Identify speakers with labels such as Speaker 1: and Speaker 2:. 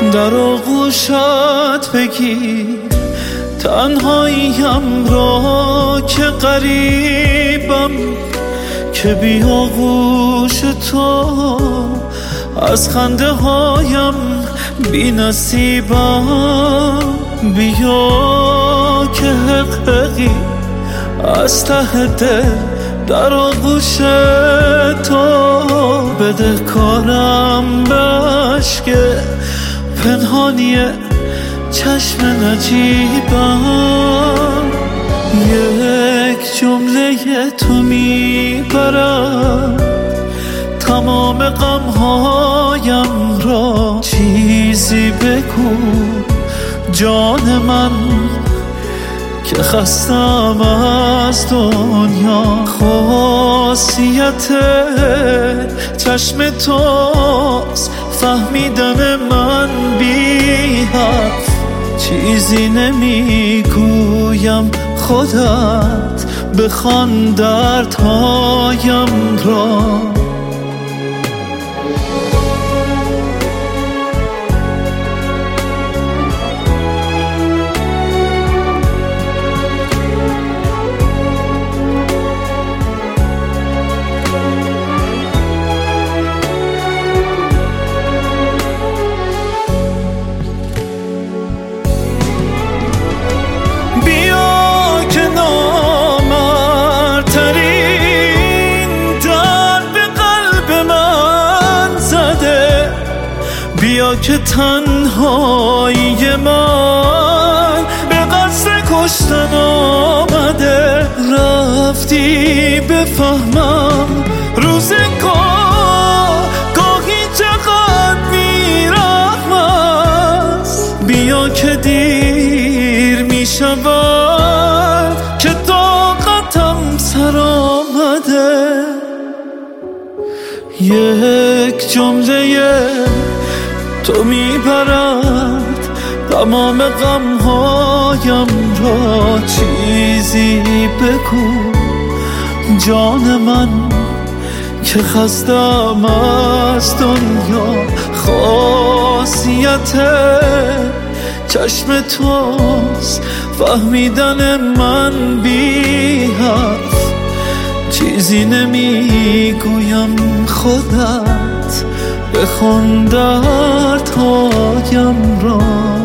Speaker 1: در آغوشت بگیر تنهاییم را که غریبم، که بی آغوش تو از خنده هایم بی نصیبم. بیا که حقیقی از ته دل در آغوش تو، بده کارم به عشق پنهانی چشم نجیبم. یک جمله تو میبرد تمام غمهایم را. چیزی بگو جان من که خستم از دنیا. خاصیت چشم توست فهمیدن من بی حرف. چیزی نمیگویم خودت بخوان دردهایم را. بیا که تنهایی من به قصد کشتن آمده. رفتی بفهمم روزگار گاهی چقدر بی‌رحم است. بیا که دیر می شود که طاقتم سر آمده. یک جمله تو میبرد تمام غمهایم را. چیزی بگو جان من که خستم از دنیا. خاصیت چشم توست فهمیدن من بی حرف. چیزی نمیگویم خودت بخون دردهایم را.